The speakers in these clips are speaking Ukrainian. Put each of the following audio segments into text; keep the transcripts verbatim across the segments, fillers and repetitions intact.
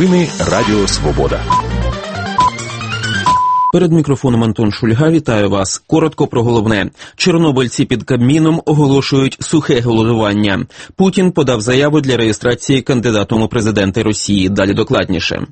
Новини Радіо Свобода. Перед мікрофоном Антон Шульга, вітаю вас. Коротко про головне. Чорнобильці під Кабміном оголошують сухе голодування. Путін подав заяву для реєстрації кандидатом у президенти Росії. Далі докладніше.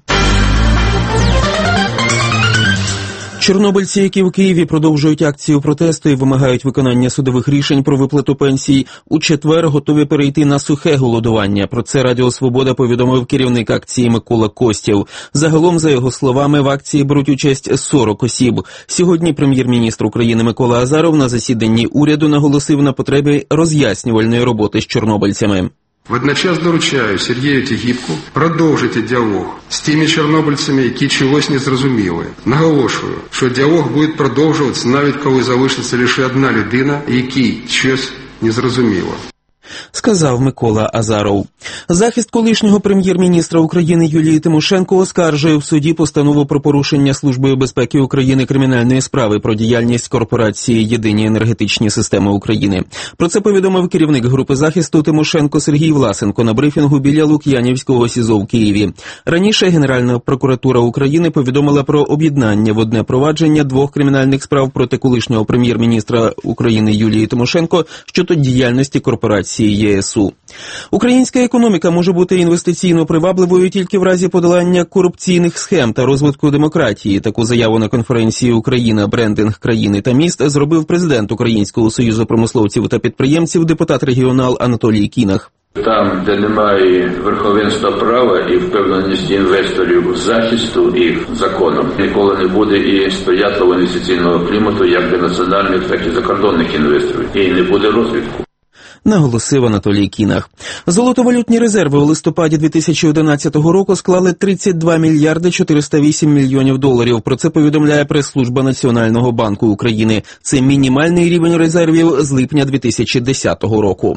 Чорнобильці, які в Києві продовжують акцію протесту і вимагають виконання судових рішень про виплату пенсій, у четвер готові перейти на сухе голодування. Про це Радіо Свобода повідомив керівник акції Микола Костєв. Загалом, за його словами, в акції беруть участь сорок осіб. Сьогодні прем'єр-міністр України Микола Азаров на засіданні уряду наголосив на потребі роз'яснювальної роботи з чорнобильцями. Водночас доручаю Сергію Тігіпку продовжити діалог з тими чорнобильцями, які чогось не зрозуміли. Наголошую, що діалог буде продовжуватися навіть коли залишиться лише одна людина, якій щось не зрозуміло. Сказав Микола Азаров. Захист колишнього прем'єр-міністра України Юлії Тимошенко оскаржує в суді постанову про порушення Службою безпеки України кримінальної справи про діяльність корпорації «Єдині енергетичні системи України». Про це повідомив керівник групи захисту Тимошенко Сергій Власенко на брифінгу біля Лук'янівського СІЗО в Києві. Раніше Генеральна прокуратура України повідомила про об'єднання в одне провадження двох кримінальних справ проти колишнього прем'єр-міністра України Юлії Тимошенко щодо діяльності корпорації ЄСУ. Українська економіка може бути інвестиційно привабливою тільки в разі подолання корупційних схем та розвитку демократії. Таку заяву на конференції «Україна. Брендинг країни та міст» зробив президент Українського союзу промисловців та підприємців, депутат-регіонал Анатолій Кінах. Там, де немає верховенства права і впевненості інвесторів захисту їх законом, ніколи не буде і сприятливого інвестиційного клімату як для національних, так і закордонних інвесторів. І не буде розвитку. Наголосив Анатолій Кінах. Золотовалютні резерви у листопаді дві тисячі одинадцятого року склали тридцять два мільярди чотириста вісім мільйонів доларів. Про це повідомляє прес-служба Національного банку України. Це мінімальний рівень резервів з липня дві тисячі десятого року.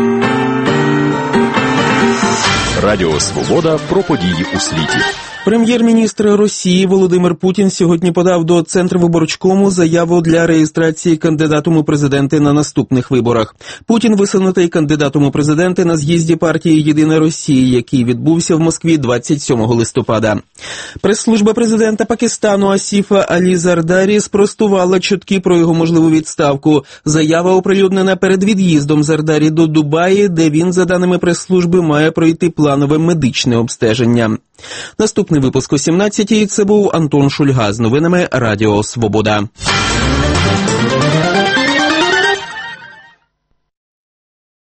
Радіо Свобода про події у світі. Прем'єр-міністр Росії Володимир Путін сьогодні подав до Центрвиборчкому заяву для реєстрації кандидатом у президенти на наступних виборах. Путін висунутий кандидатом у президенти на з'їзді партії «Єдина Росія», який відбувся в Москві двадцять сьомого листопада. Прес-служба президента Пакистану Асіфа Алі Зардарі спростувала чутки про його можливу відставку. Заява оприлюднена перед від'їздом Зардарі до Дубаї, де він, за даними прес-служби, має пройти планове медичне обстеження. Наступний випуск о сімнадцятій. Це був Антон Шульга з новинами Радіо Свобода.